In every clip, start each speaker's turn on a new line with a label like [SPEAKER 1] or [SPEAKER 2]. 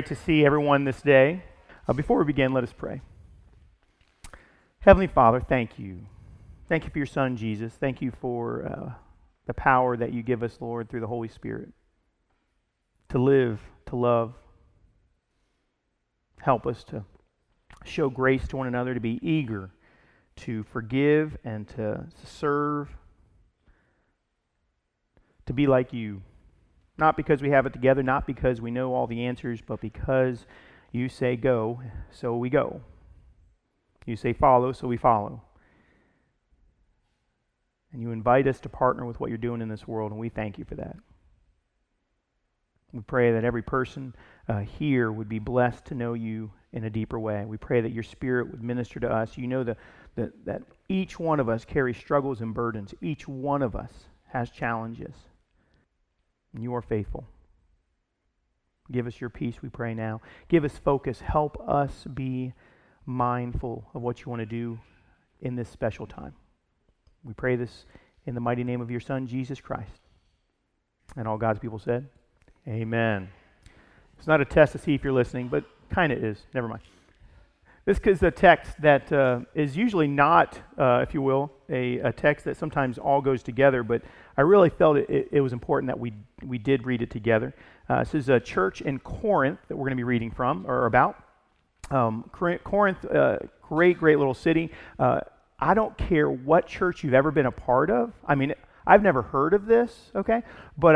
[SPEAKER 1] To see everyone this day. Before we begin, let us pray. Heavenly Father, thank you. Thank you for your Son, Jesus. Thank you for the power that you give us, Lord, through the Holy Spirit to live, to love. Help us to show grace to one another, to be eager to forgive and to serve, to be like you. Not because we have it together, not because we know all the answers, but because you say go, so we go. You say follow, so we follow. And you invite us to partner with what you're doing in this world, and we thank you for that. We pray that every person here would be blessed to know you in a deeper way. We pray that your Spirit would minister to us. You know that each one of us carries struggles and burdens. Each one of us has challenges. And you are faithful. Give us your peace, we pray now. Give us focus. Help us be mindful of what you want to do in this special time. We pray this in the mighty name of your Son, Jesus Christ. And all God's people said, amen. It's not a test to see if you're listening, but kind of is. Never mind. This is a text that is usually not, if you will, a text that sometimes all goes together, but I really felt it was important that we did read it together. This is a church in Corinth that we're going to be reading from, or about. Corinth, great little city. I don't care what church you've ever been a part of. I mean, I've never heard of this, okay? But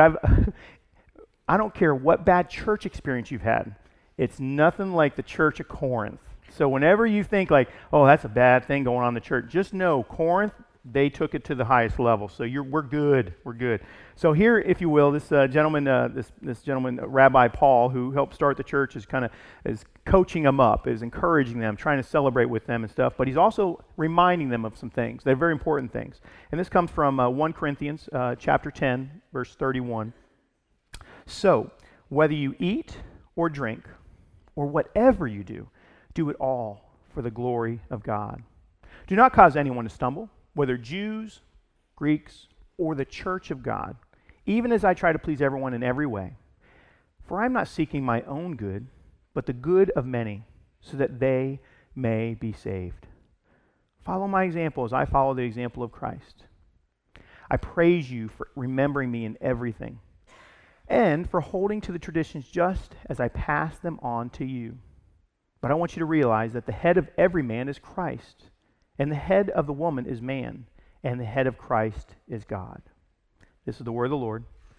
[SPEAKER 1] I don't care what bad church experience you've had. It's nothing like the church of Corinth. So whenever you think like, oh, that's a bad thing going on in the church, just know Corinth, they took it to the highest level. So we're good. So here, if you will, this gentleman, this gentleman, Rabbi Paul, who helped start the church, is coaching them up, is encouraging them, trying to celebrate with them and stuff. But he's also reminding them of some things. They're very important things. And this comes from 1 Corinthians chapter 10, verse 31. So whether you eat or drink or whatever you do it all for the glory of God. Do not cause anyone to stumble, whether Jews, Greeks, or the church of God, even as I try to please everyone in every way. For I am not seeking my own good, but the good of many, so that they may be saved. Follow my example as I follow the example of Christ. I praise you for remembering me in everything, and for holding to the traditions just as I pass them on to you. But I want you to realize that the head of every man is Christ, and the head of the woman is man, and the head of Christ is God. This is the word of the Lord.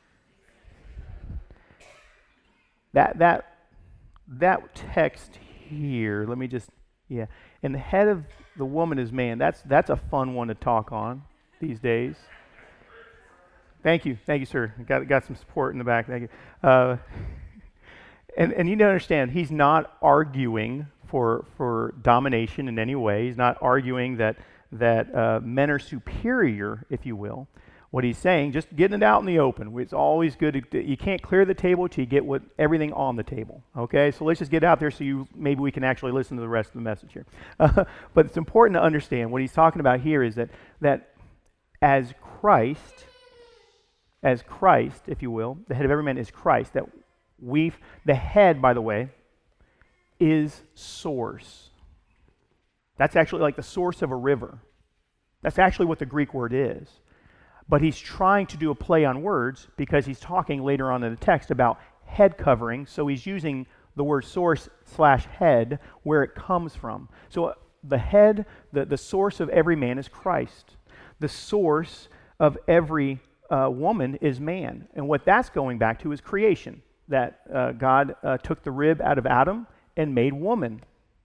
[SPEAKER 1] That text here, let me just, and the head of the woman is man. That's a fun one to talk on these days. Thank you, sir. Got some support in the back. Thank you. And you need to understand, he's not arguing for domination in any way. He's not arguing that men are superior, if you will. What he's saying, just getting it out in the open. It's always good. You can't clear the table till you get everything on the table. Okay, so let's just get out there so maybe we can actually listen to the rest of the message here. But it's important to understand what he's talking about here is that as Christ, if you will, the head of every man is Christ. That the head, by the way, is source. That's actually like the source of a river. That's actually what the Greek word is. But he's trying to do a play on words because he's talking later on in the text about head covering, so he's using the word source/head where it comes from. So the head, the source of every man is Christ. The source of every woman is man. And what that's going back to is creation. That God took the rib out of Adam and made woman.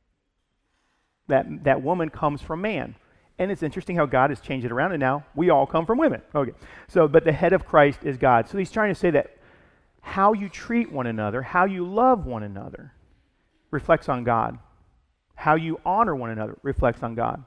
[SPEAKER 1] That woman comes from man. And it's interesting how God has changed it around, and now we all come from women. Okay. So, but the head of Christ is God. So he's trying to say that how you treat one another, how you love one another, reflects on God. How you honor one another reflects on God.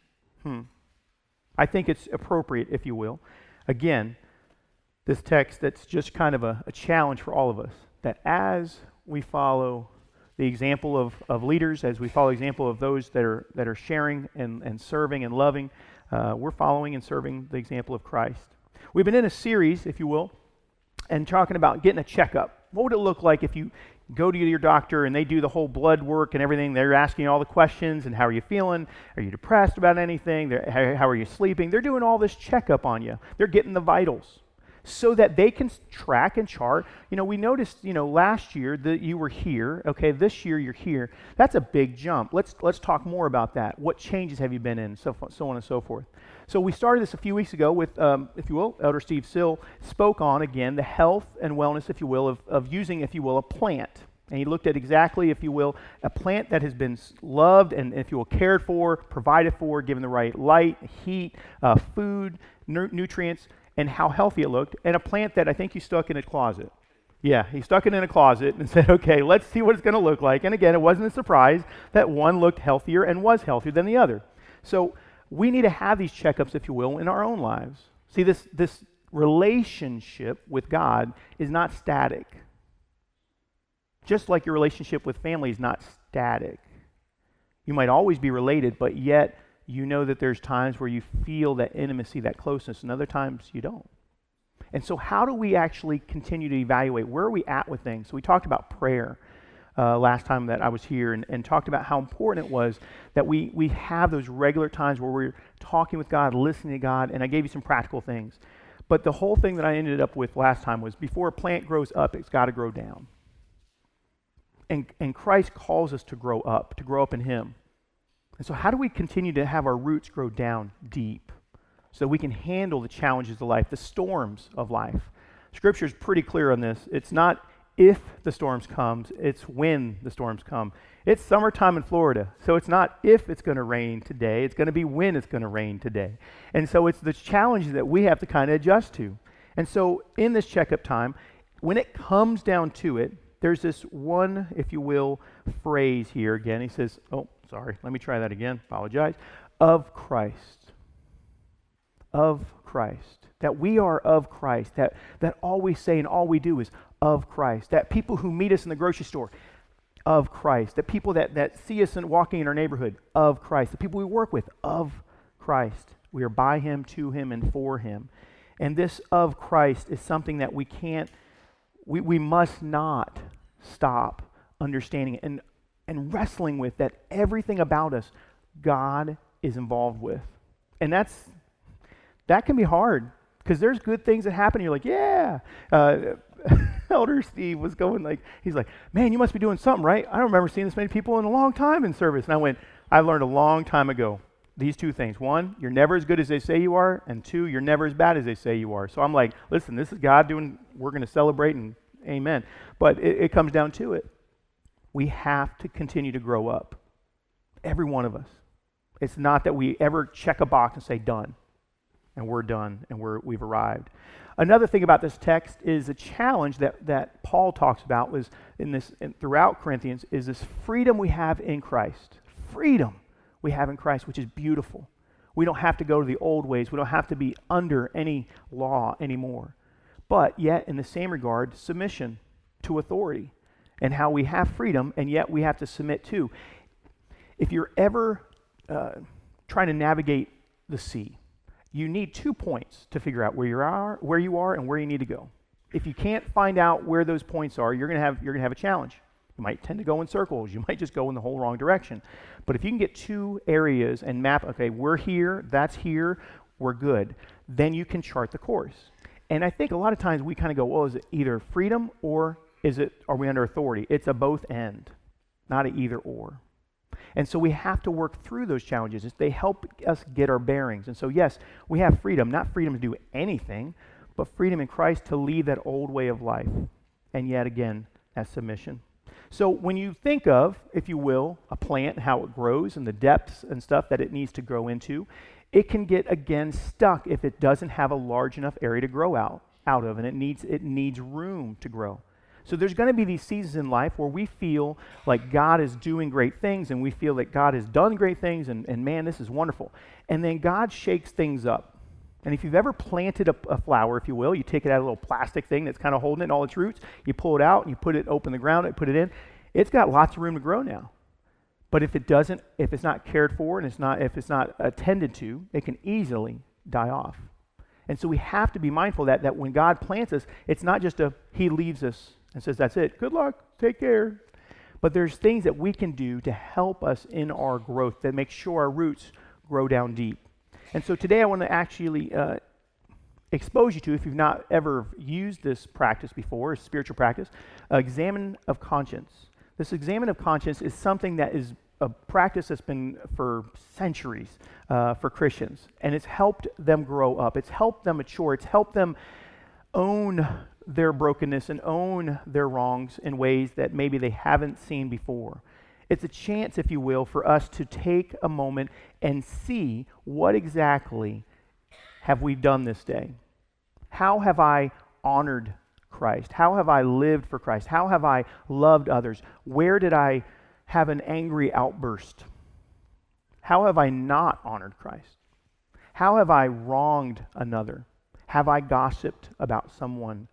[SPEAKER 1] I think it's appropriate, if you will. Again, this text that's just kind of a challenge for all of us, that as we follow the example of leaders, as we follow the example of those that are sharing and serving and loving, we're following and serving the example of Christ. We've been in a series, if you will, and talking about getting a checkup. What would it look like if you go to your doctor and they do the whole blood work and everything. They're asking you all the questions and how are you feeling? Are you depressed about anything? How are you sleeping? They're doing all this checkup on you. They're getting the vitals so that they can track and chart. We noticed, last year that you were here. Okay, this year you're here. That's a big jump. Let's talk more about that. What changes have you been in? So on and so forth. So we started this a few weeks ago with, if you will, Elder Steve Sill spoke on, again, the health and wellness, if you will, of using, if you will, a plant. And he looked at exactly, if you will, a plant that has been loved and, if you will, cared for, provided for, given the right light, heat, food, nutrients, and how healthy it looked, and a plant that I think he stuck in a closet. Yeah, he stuck it in a closet and said, okay, let's see what it's going to look like. And again, it wasn't a surprise that one looked healthier and was healthier than the other. So we need to have these checkups, if you will, in our own lives. See, this relationship with God is not static. Just like your relationship with family is not static. You might always be related, but yet you know that there's times where you feel that intimacy, that closeness, and other times you don't. And so how do we actually continue to evaluate? Where are we at with things? So we talked about prayer last time that I was here and talked about how important it was that we have those regular times where we're talking with God, listening to God, and I gave you some practical things. But the whole thing that I ended up with last time was before a plant grows up, it's got to grow down. And Christ calls us to grow up in Him. And so how do we continue to have our roots grow down deep so that we can handle the challenges of life, the storms of life? Scripture is pretty clear on this. It's not if the storms comes, it's when the storms come. It's summertime in Florida, so it's not if it's going to rain today, it's going to be when it's going to rain today. And so it's the challenges that we have to kind of adjust to. And so in this checkup time, when it comes down to it, there's this one, if you will, phrase here again. He says, let me try that again, apologize. Of Christ. Of Christ. That we are of Christ. That all we say and all we do is of Christ. That people who meet us in the grocery store, of Christ. That people that see us walking in our neighborhood, of Christ. The people we work with, of Christ. We are by Him, to Him, and for Him. And this of Christ is something that we must not stop understanding and wrestling with, that everything about us, God is involved with. And that can be hard, because there's good things that happen, and you're like, yeah. Elder Steve was going he's like, man, you must be doing something, right? I don't remember seeing this many people in a long time in service. And I went, I learned a long time ago these two things. One, you're never as good as they say you are, and two, you're never as bad as they say you are. So I'm like, listen, this is God doing, we're going to celebrate, and amen. But it comes down to it. We have to continue to grow up. Every one of us. It's not that we ever check a box and say done, and we're done, and we've arrived. Another thing about this text is a challenge that Paul talks about was throughout Corinthians is this freedom we have in Christ. Freedom we have in Christ, which is beautiful. We don't have to go to the old ways. We don't have to be under any law anymore. But yet, in the same regard, submission to authority and how we have freedom, and yet we have to submit to. If you're ever trying to navigate the sea, you need 2 points to figure out where you are, and where you need to go. If you can't find out where those points are, you're gonna have a challenge. You might tend to go in circles. You might just go in the whole wrong direction. But if you can get 2 areas and map, okay, we're here, that's here, we're good, then you can chart the course. And I think a lot of times we kind of go, well, is it either freedom or are we under authority? It's a both and, not an either or. And so we have to work through those challenges. They help us get our bearings. And so yes, we have freedom, not freedom to do anything, but freedom in Christ to leave that old way of life. And yet again, that's submission. So when you think of, if you will, a plant, how it grows and the depths and stuff that it needs to grow into, it can get, again, stuck if it doesn't have a large enough area to grow out of, and it needs room to grow. So there's going to be these seasons in life where we feel like God is doing great things, and we feel that God has done great things, and man, this is wonderful. And then God shakes things up. And if you've ever planted a flower, if you will, you take it out of a little plastic thing that's kind of holding it in all its roots, you pull it out, and you open the ground, and put it in, it's got lots of room to grow now. But if it's not cared for, and if it's not attended to, it can easily die off. And so we have to be mindful that when God plants us, it's not just He leaves us and says, that's it. Good luck. Take care. But there's things that we can do to help us in our growth that make sure our roots grow down deep. And so today I want to actually expose you to, if you've not ever used this practice before, a spiritual practice, examine of conscience. This examine of conscience is something that is a practice that's been for centuries for Christians, and it's helped them grow up. It's helped them mature. It's helped them own their brokenness and own their wrongs in ways that maybe they haven't seen before. It's a chance, if you will, for us to take a moment and see what exactly have we done this day. How have I honored Christ? How have I lived for Christ? How have I loved others? Where did I have an angry outburst? How have I not honored Christ? How have I wronged another? Have I gossiped about someone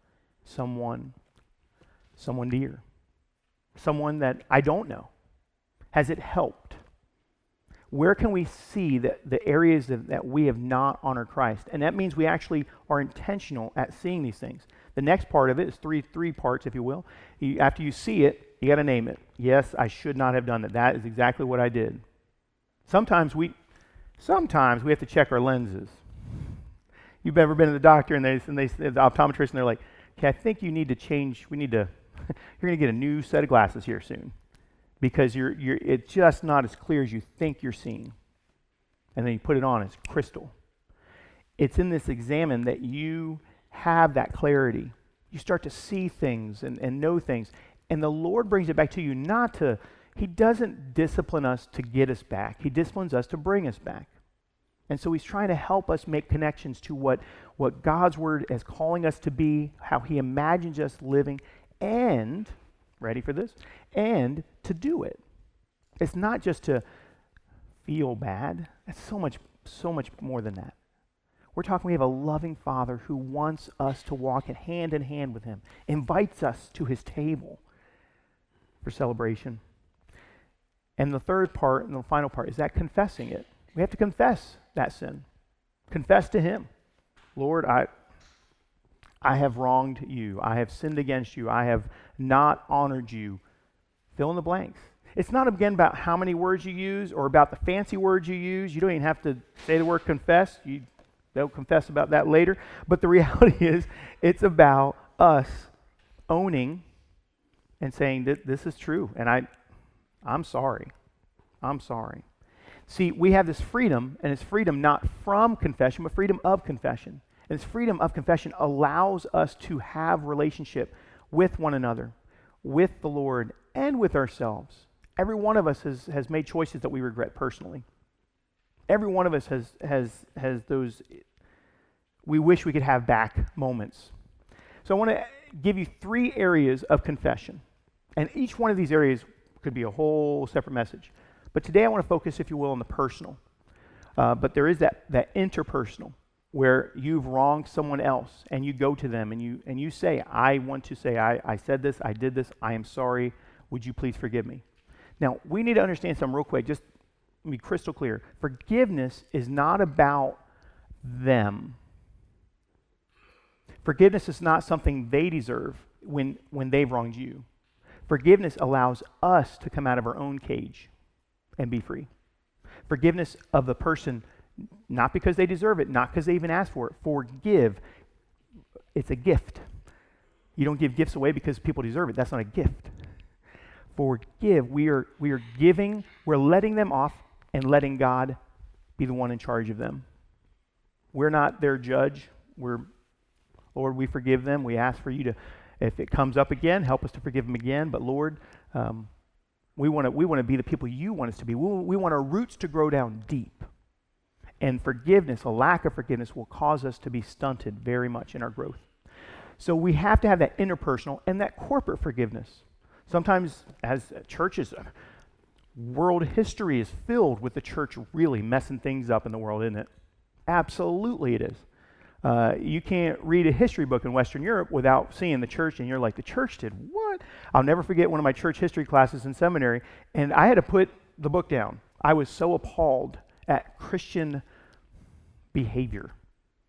[SPEAKER 1] dear? Someone that I don't know? Has it helped? Where can we see the areas that we have not honored Christ? And that means we actually are intentional at seeing these things. The next part of it is three parts, if you will. After you see it, you got to name it. Yes, I should not have done that. That is exactly what I did. Sometimes we have to check our lenses. You've ever been to the doctor and they the optometrist, and they're like, okay, I think you need to change. You're going to get a new set of glasses here soon, because it's just not as clear as you think you're seeing. And then you put it on, it's crystal. It's in this examine that you have that clarity. You start to see things and know things. And the Lord brings it back to you He doesn't discipline us to get us back. He disciplines us to bring us back. And so He's trying to help us make connections to what God's Word is calling us to be, how He imagines us living, and, ready for this, and to do it. It's not just to feel bad. It's so much more than that. We're talking, we have a loving Father who wants us to walk hand in hand with Him, invites us to His table for celebration. And the third part and the final part is that confessing it. We have to confess that sin. Confess to Him. Lord, I have wronged you. I have sinned against you. I have not honored you. Fill in the blanks. It's not, again, about how many words you use or about the fancy words you use. You don't even have to say the word confess. They'll confess about that later. But the reality is, it's about us owning and saying that this is true, and I'm sorry. I'm sorry. See, we have this freedom, and it's freedom not from confession, but freedom of confession. And this freedom of confession allows us to have relationship with one another, with the Lord, and with ourselves. Every one of us has made choices that we regret personally. Every one of us has those we wish we could have back moments. So I want to give you 3 areas of confession. And each one of these areas could be a whole separate message. But today I want to focus, if you will, on the personal. But there is that interpersonal, where you've wronged someone else and you go to them and you say, I want to say, I said this, I did this, I am sorry, would you please forgive me? Now, we need to understand something real quick, just to be crystal clear. Forgiveness is not about them. Forgiveness is not something they deserve when they've wronged you. Forgiveness allows us to come out of our own cage and be free. Forgiveness of the person, not because they deserve it, not because they even asked for it. Forgive. It's a gift. You don't give gifts away because people deserve it. That's not a gift. Forgive. We are giving, we're letting them off and letting God be the one in charge of them. We're not their judge. Lord, we forgive them. We ask for you to, if it comes up again, help us to forgive them again. But Lord, we want to be the people you want us to be. We want our roots to grow down deep. And forgiveness, a lack of forgiveness, will cause us to be stunted very much in our growth. So we have to have that interpersonal and that corporate forgiveness. Sometimes as churches, world history is filled with the church really messing things up in the world, isn't it? Absolutely it is. You can't read a history book in Western Europe without seeing the church, and you're like, the church did what? I'll never forget one of my church history classes in seminary, and I had to put the book down. I was so appalled at Christian behavior.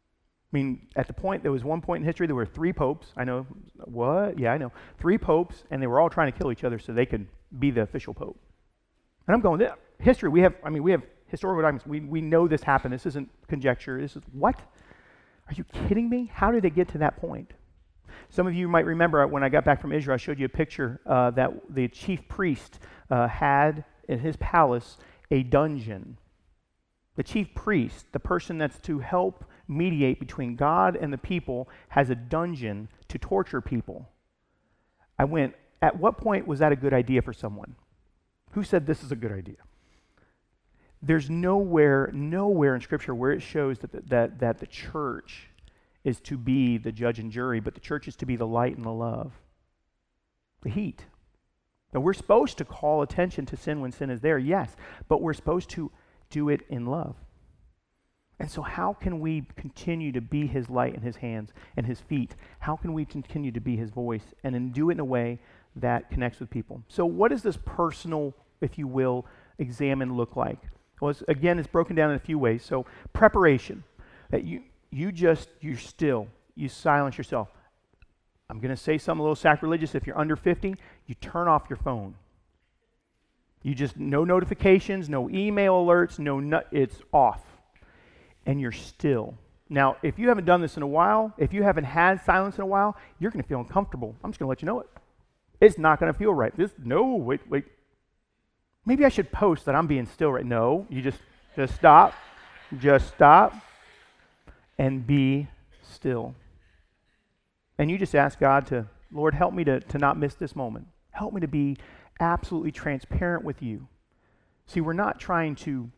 [SPEAKER 1] I mean, at the point, there was one point in history, there were 3 popes. I know, what? Yeah, I know. 3 popes, and they were all trying to kill each other so they could be the official pope. And I'm going, history, we have historical documents. We know this happened. This isn't conjecture. This is, what? Are you kidding me? How did they get to that point? Some of you might remember when I got back from Israel, I showed you a picture that the chief priest had in his palace a dungeon. The chief priest, the person that's to help mediate between God and the people, has a dungeon to torture people. I went, at what point was that a good idea for someone? Who said this is a good idea? There's nowhere in Scripture where it shows that the church is to be the judge and jury, but the church is to be the light and the love, the heat. Now, we're supposed to call attention to sin when sin is there, yes, but we're supposed to do it in love. And so how can we continue to be his light in his hands and his feet? How can we continue to be his voice and then do it in a way that connects with people? So what does this personal, if you will, examine look like? Well, it's broken down in a few ways. So preparation, that you're still, you silence yourself. I'm going to say something a little sacrilegious. If you're under 50, you turn off your phone. You just, no notifications, no email alerts, it's off. And you're still. Now, if you haven't done this in a while, if you haven't had silence in a while, you're going to feel uncomfortable. I'm just going to let you know it. It's not going to feel right. Wait. Maybe I should post that I'm being still right. No, you just stop. Just stop and be still. And you just ask God to, Lord, help me to not miss this moment. Help me to be absolutely transparent with you. See, we're not trying to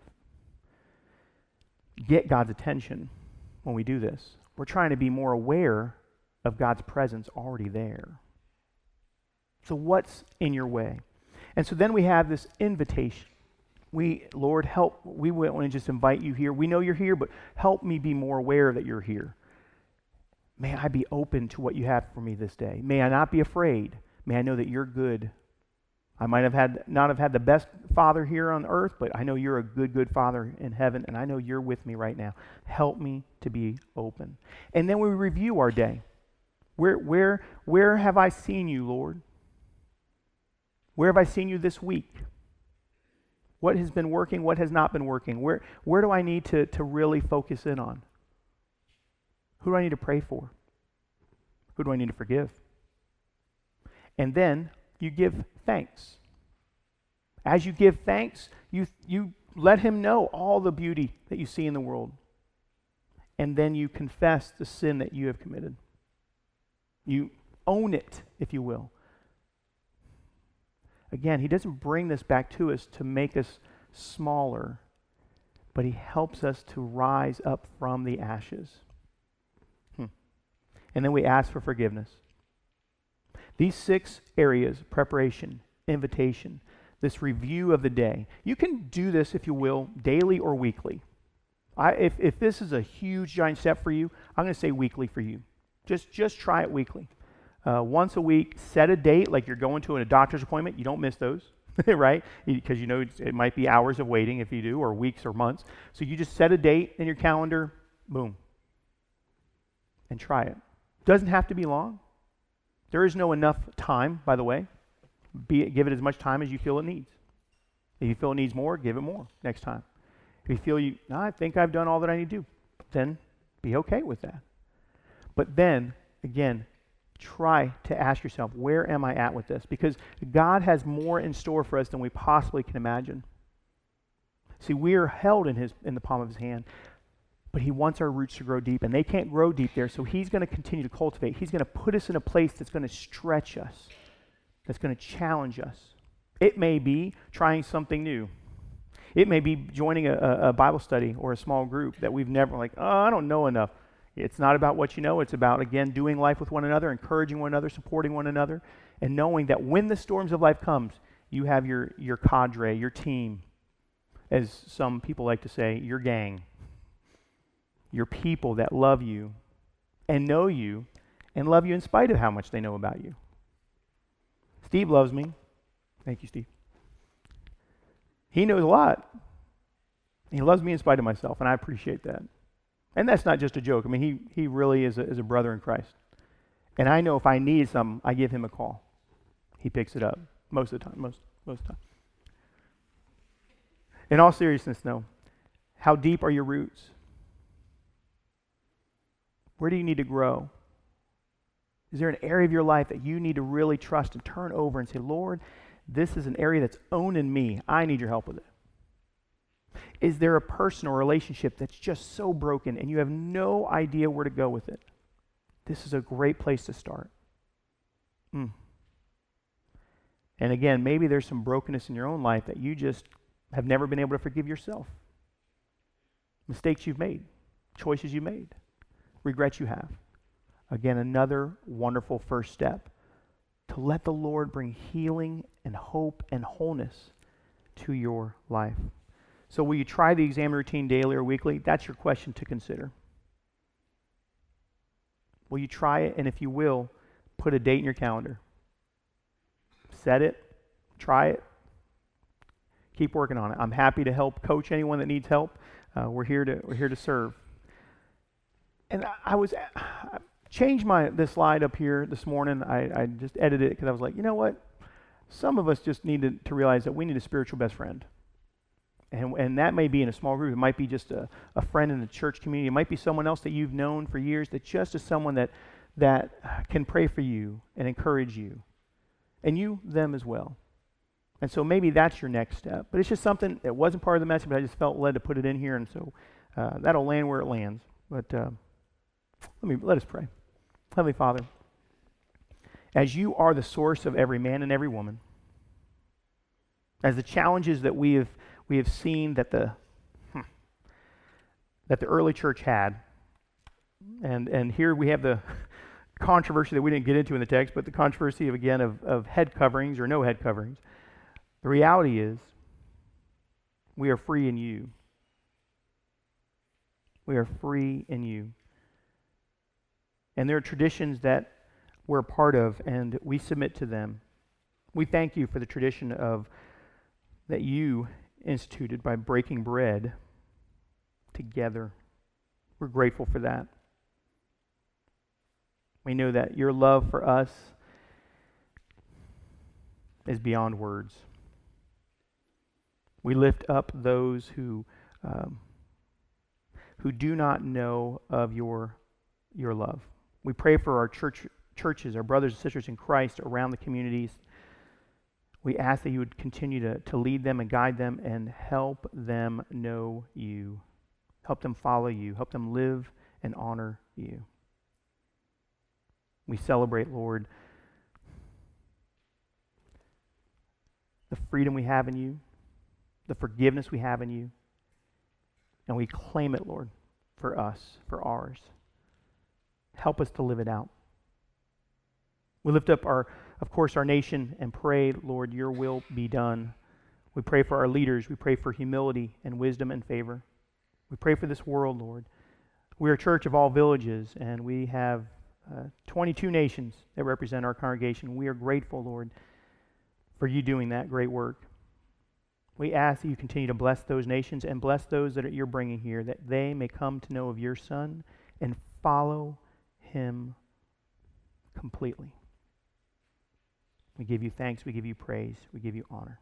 [SPEAKER 1] get God's attention when we do this. We're trying to be more aware of God's presence already there. So what's in your way? And so then we have this invitation. Lord, help. We want to just invite you here. We know you're here, but help me be more aware that you're here. May I be open to what you have for me this day. May I not be afraid. May I know that you're good. I might not have had the best father here on earth, but I know you're a good father in heaven, and I know you're with me right now. Help me to be open. And then we review our day. Where have I seen you, Lord? Where have I seen you this week? What has been working? What has not been working? Where do I need to really focus in on? Who do I need to pray for? Who do I need to forgive? And then you give thanks. As you give thanks, you let him know all the beauty that you see in the world. And then you confess the sin that you have committed. You own it, if you will. Again, he doesn't bring this back to us to make us smaller, but he helps us to rise up from the ashes. And then we ask for forgiveness. These 6 areas, preparation, invitation, this review of the day, you can do this, if you will, daily or weekly. If this is a huge, giant step for you, I'm going to say weekly for you. Just try it weekly. Once a week, set a date, like you're going to a doctor's appointment. You don't miss those, right? Because you know it might be hours of waiting if you do, or weeks or months. So you just set a date in your calendar, boom, and try it. Doesn't have to be long. There is no enough time, by the way. Give it as much time as you feel it needs. If you feel it needs more, give it more next time. If you feel I think I've done all that I need to do, then be okay with that. But then, again, try to ask yourself, where am I at with this? Because God has more in store for us than we possibly can imagine. See, we are held in the palm of his hand, but he wants our roots to grow deep, and they can't grow deep there, so he's going to continue to cultivate. He's going to put us in a place that's going to stretch us, that's going to challenge us. It may be trying something new. It may be joining a Bible study or a small group that we've never, I don't know enough. It's not about what you know. It's about, again, doing life with one another, encouraging one another, supporting one another, and knowing that when the storms of life comes, you have your cadre, your team, as some people like to say, your gang, your people that love you and know you and love you in spite of how much they know about you. Steve loves me. Thank you, Steve. He knows a lot. He loves me in spite of myself, and I appreciate that. And that's not just a joke. I mean, he really is a brother in Christ. And I know if I need something, I give him a call. He picks it up most of the time, most of the time. In all seriousness, though, how deep are your roots? Where do you need to grow? Is there an area of your life that you need to really trust and turn over and say, Lord, this is an area that's owning me. I need your help with it. Is there a person or relationship that's just so broken and you have no idea where to go with it? This is a great place to start. And again, maybe there's some brokenness in your own life that you just have never been able to forgive yourself. Mistakes you've made, choices you made, regrets you have. Again, another wonderful first step to let the Lord bring healing and hope and wholeness to your life. So will you try the exam routine daily or weekly? That's your question to consider. Will you try it? And if you will, put a date in your calendar. Set it. Try it. Keep working on it. I'm happy to help coach anyone that needs help. We're here to serve. And I changed this slide up here this morning. I just edited it because I was like, you know what? Some of us just need to realize that we need a spiritual best friend. And that may be in a small group. It might be just a friend in the church community. It might be someone else that you've known for years that just is someone that can pray for you and encourage you. And you, them as well. And so maybe that's your next step. But it's just something that wasn't part of the message, but I just felt led to put it in here. And so that'll land where it lands. But let us pray. Heavenly Father, as you are the source of every man and every woman, as the challenges that we have seen that the early church had, and here we have the controversy that we didn't get into in the text, but the controversy of head coverings or no head coverings. The reality is, we are free in you. We are free in you. And there are traditions that we're a part of, and we submit to them. We thank you for the tradition that you instituted by breaking bread together. We're grateful for that. We know that your love for us is beyond words. We lift up those who do not know of your love. We pray for our churches, our brothers and sisters in Christ around the communities. We ask that you would continue to lead them and guide them and help them know you. Help them follow you. Help them live and honor you. We celebrate, Lord, the freedom we have in you, the forgiveness we have in you, and we claim it, Lord, for us, for ours. Help us to live it out. We lift up our nation and pray, Lord, your will be done. We pray for our leaders. We pray for humility and wisdom and favor. We pray for this world, Lord. We are a church of all villages, and we have 22 nations that represent our congregation. We are grateful, Lord, for you doing that great work. We ask that you continue to bless those nations and bless those that you're bringing here, that they may come to know of your Son and follow him completely. We give you thanks, we give you praise, we give you honor.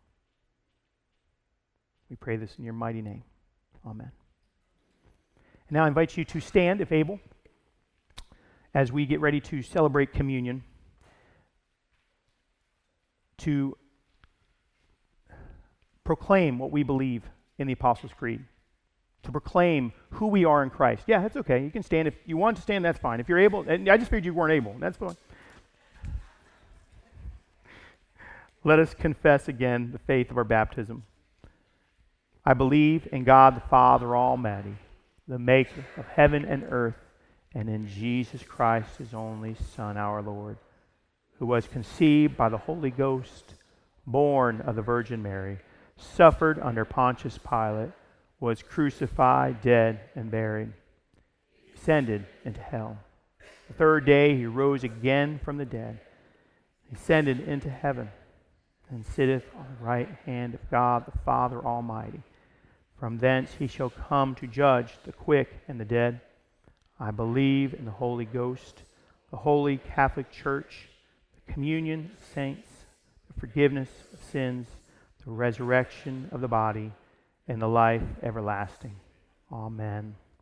[SPEAKER 1] We pray this in your mighty name. Amen. And now I invite you to stand, if able, as we get ready to celebrate communion, to proclaim what we believe in the Apostles' Creed, to proclaim who we are in Christ. Yeah, that's okay. You can stand. If you want to stand, that's fine. If you're able, and I just figured you weren't able. That's fine. Let us confess again the faith of our baptism. I believe in God the Father Almighty, the maker of heaven and earth, and in Jesus Christ, his only Son, our Lord, who was conceived by the Holy Ghost, born of the Virgin Mary, suffered under Pontius Pilate, was crucified, dead, and buried, descended into hell. The third day he rose again from the dead, ascended into heaven, and sitteth on the right hand of God the Father Almighty. From thence he shall come to judge the quick and the dead. I believe in the Holy Ghost, the Holy Catholic Church, the communion of saints, the forgiveness of sins, the resurrection of the body, and the life everlasting. Amen.